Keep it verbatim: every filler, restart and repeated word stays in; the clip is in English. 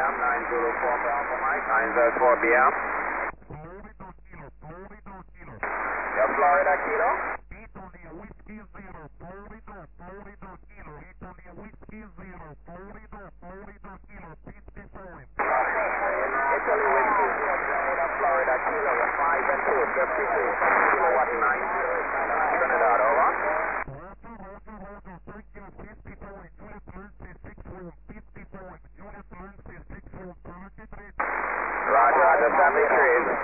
M, nine Zulu four Bravo Mike, nine Z four B M. Yeah, Florida Kilo. Italy Whiskey Zero, Florida Kilo, five and two, fifty-two, kilowatt nine zero, Trinidad, over. Roger, Roger, seventy-three.